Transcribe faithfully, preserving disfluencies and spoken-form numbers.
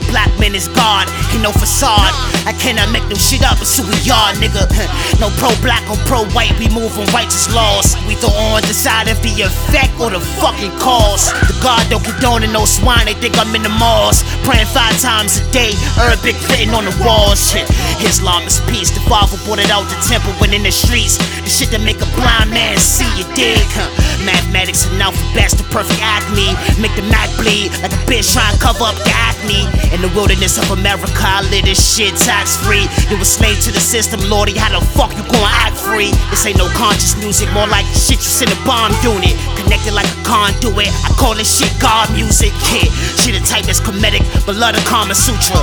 black man is God, ain't no facade. I cannot make no shit up, it's who we are, nigga. No pro-black or pro-white, we move on righteous laws. We throw on decide if the effect or the fucking cause. The God don't condone in no swine, they think I'm in the malls. Praying five times a day, Arabic written on the walls. Islam is peace, the father brought it out the temple when in the streets. The shit that make a blind man see, you dig? Mathematics and alphabets, the perfect acme. Make the Mac bleed like a bitch trying to cover up the acne. In the wilderness of America, I live this shit tax free. You a slave to the system, lordy, how the fuck you gonna act free? This ain't no conscious music, more like the shit you send a bomb unit. Connected like a conduit, I call this shit God music. Yeah, she the type that's comedic, but love the Kama Sutra.